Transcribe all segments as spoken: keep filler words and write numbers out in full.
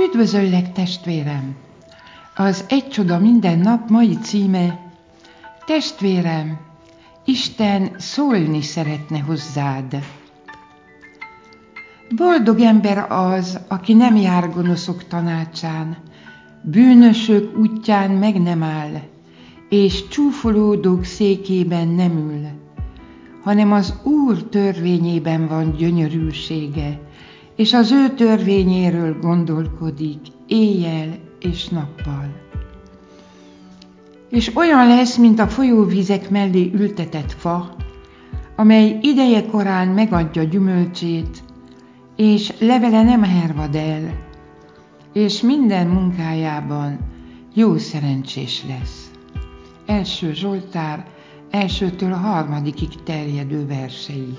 Üdvözöllek, testvérem! Az Egy csoda minden nap mai címe: Testvérem, Isten szólni szeretne hozzád. Boldog ember az, aki nem jár gonoszok tanácsán, bűnösök útján meg nem áll, és csúfolódók székében nem ül, hanem az Úr törvényében van gyönyörűsége, és az ő törvényéről gondolkodik éjjel és nappal. És olyan lesz, mint a folyóvizek mellé ültetett fa, amely ideje korán megadja gyümölcsét, és levele nem hervad el, és minden munkájában jó szerencsés lesz. Első Zsoltár elsőtől a harmadikig terjedő versei.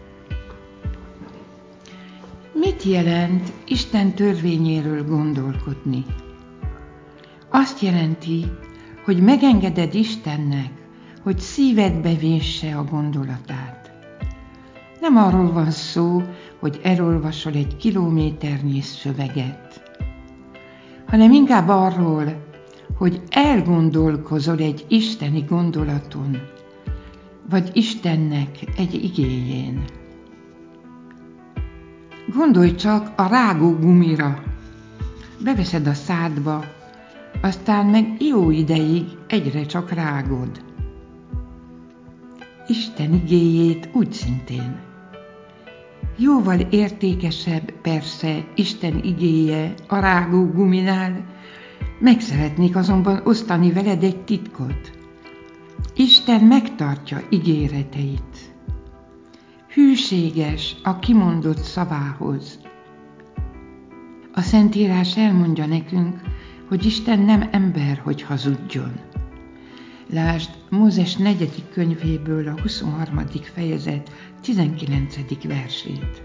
Mit jelent Isten törvényéről gondolkodni? Azt jelenti, hogy megengeded Istennek, hogy szívedbe vésse a gondolatát. Nem arról van szó, hogy elolvasol egy kilométernyi szöveget, hanem inkább arról, hogy elgondolkozol egy isteni gondolaton, vagy Istennek egy igéjén. Gondolj csak a rágógumira. Beveszed a szádba, aztán meg jó ideig egyre csak rágod. Isten igéjét úgy szintén. Jóval értékesebb persze Isten igéje a rágóguminál, meg szeretnék azonban osztani veled egy titkot. Isten megtartja ígéreteit. Hűséges a kimondott szavához. A Szentírás elmondja nekünk, hogy Isten nem ember, hogy hazudjon. Lásd Mózes negyedik könyvéből a huszonharmadik fejezet tizenkilencedik versét.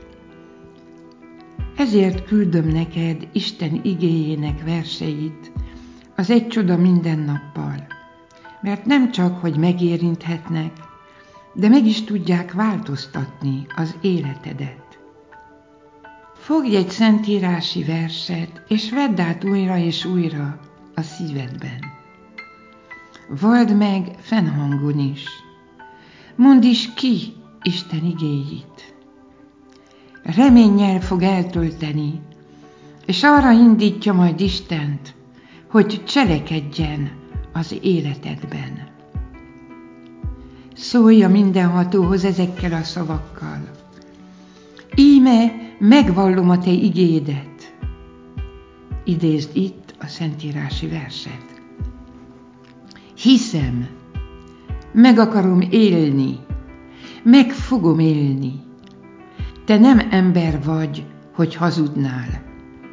Ezért küldöm neked Isten igéjének verseit az Egy csoda minden nappal, mert nem csak, hogy megérinthetnek, de meg is tudják változtatni az életedet. Fogj egy szentírási verset, és vedd át újra és újra a szívedben. Vald meg fennhangon is. Mondd is ki Isten igéjét. Reménnyel fog eltölteni, és arra indítja majd Istent, hogy cselekedjen az életedben. Szólj a mindenhatóhoz ezekkel a szavakkal. Íme megvallom a te igédet. Idézd itt a szentírási verset. Hiszem, meg akarom élni, meg fogom élni. Te nem ember vagy, hogy hazudnál.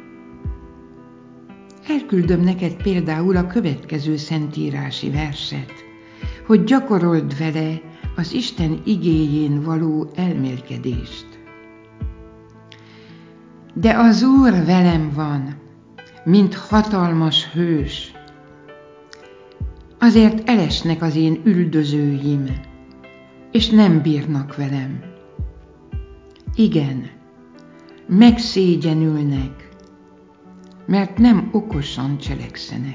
Elküldöm neked például a következő szentírási verset, hogy gyakorold vele az Isten igéjén való elmélkedést. De az Úr velem van, mint hatalmas hős, azért elesnek az én üldözőim, és nem bírnak velem. Igen, megszégyenülnek, mert nem okosan cselekszenek.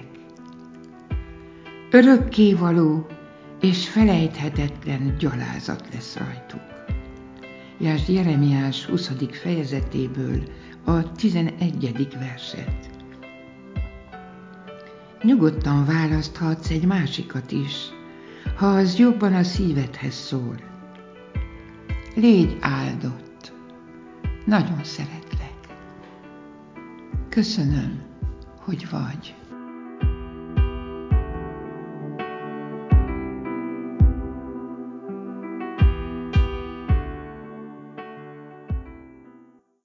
Örökkévaló és felejthetetlen gyalázat lesz rajtuk. Lásd Jeremiás huszadik fejezetéből a tizenegyedik verset. Nyugodtan választhatsz egy másikat is, ha az jobban a szívedhez szól. Légy áldott. Nagyon szeretlek. Köszönöm, hogy vagy.